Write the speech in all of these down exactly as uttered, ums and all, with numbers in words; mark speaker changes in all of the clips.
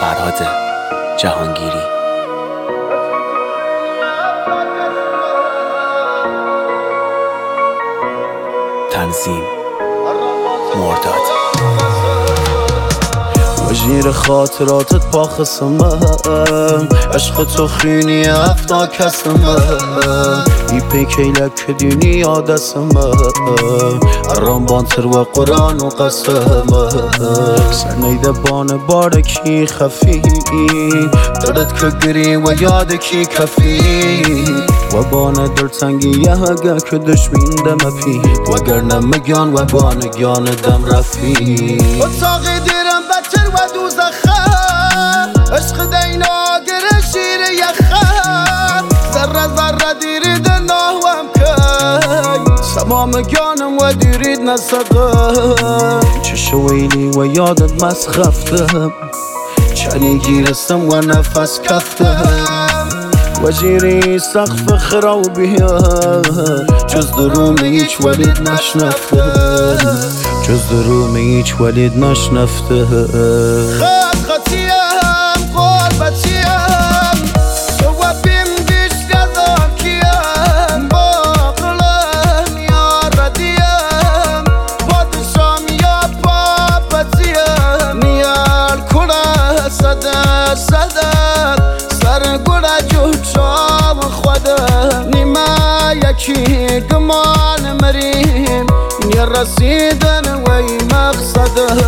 Speaker 1: فرهاد جهانگیری. تنظیم مرداد.
Speaker 2: وجیر خاطراتت با خسمم، عشق تو خینی افتا کسمم، ای پیکیلک دنیا دستمم، ارام بانتر و قرآن و قسمم، سنیده بان بارکی خفی، دردت که گری و یاد کی کفی، و بان در تنگی یه هگه که دشمین دم پی، وگر نمگیان و بانگیان دم رفی. اتاقی دیرم بچر و دوزخه، عشق دینا گره شیر یخه، ذره ذره دیرید ناوم که، تمام گانم و دیرید نسقه، چه ویلی و یادت مسخفتم، چنی گیرستم و نفس کفتم، وجیری سقف خرابیه، جز دروم هیچ ولید نشنفته، جز دروم هیچ ولید نشنفته. خط خطیم قربتیم، شوابیم بیش گذام کیم، باقلم یا ردیم، پادشام یا پاپتیم، نیال کره صده صده، سر گوڑا جو چام خوده، نیما یکی گمان مریم، نی رسیدن وی مقصده.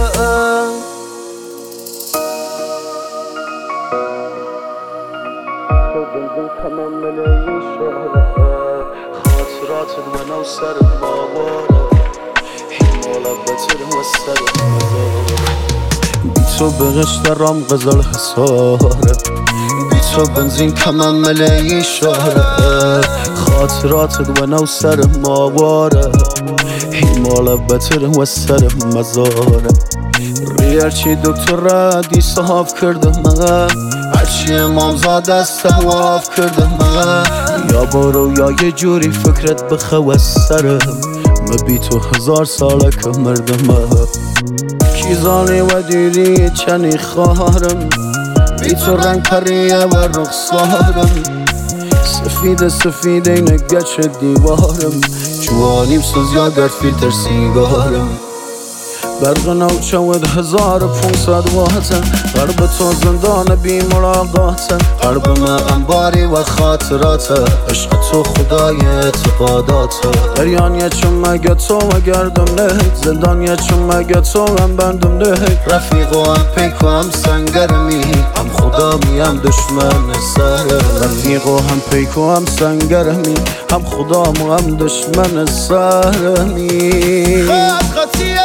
Speaker 2: تمام ملی شهره، خاطرات منو سر باباره، حمالا بتر و سر مزاره، بی تو به قشترام غزل حساره، بی تو بنزین کمم ملی شهره، خاطراتت و نو سر ماواره، حمالا بتر و سر مزاره. ریرچی دکتر را دی صحاف کرده من، هرچی امام زاده است هواف کرده من، یا برو یا یه جوری فکرت بخواه سرم، ما بی تو هزار ساله که مردم، کیزانی و دیری چنی خواهرم، بی تو رنگ پریه و رخصارم، سفید سفید اینه گچ دیوارم، جوانیم سوز یا گرد فیلتر سیگارم، برق نوچود هزار و پونصد واتن، قلب تو زندان بی ملاقاتن، قلب من انباری و خاطراته، عشق تو خدای اعتقاداته، دریانیه چون مگه تو و گردم نه، زندانیه چون مگه تو هم بندم نه، رفیق و هم پیک و هم سنگرمی، هم خدا می هم دشمن سر، رفیق و هم پیک و هم سنگرمی، هم خدا و هم دشمن سرمی. خط خطیه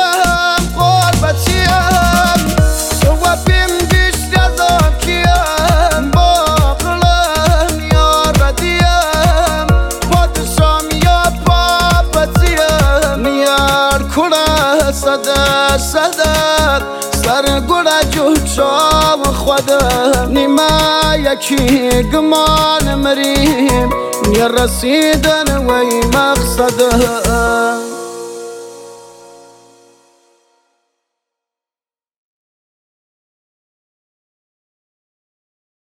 Speaker 2: قربتیم، شوابیم بیش گذام کیم، باقلم یا ردیم، پادشام یا پاپتیم، نیار کره صده صده، سر گوڑا جو چام خوده، نیما یکی گمان مریم، نی رسیدن وی مقصده.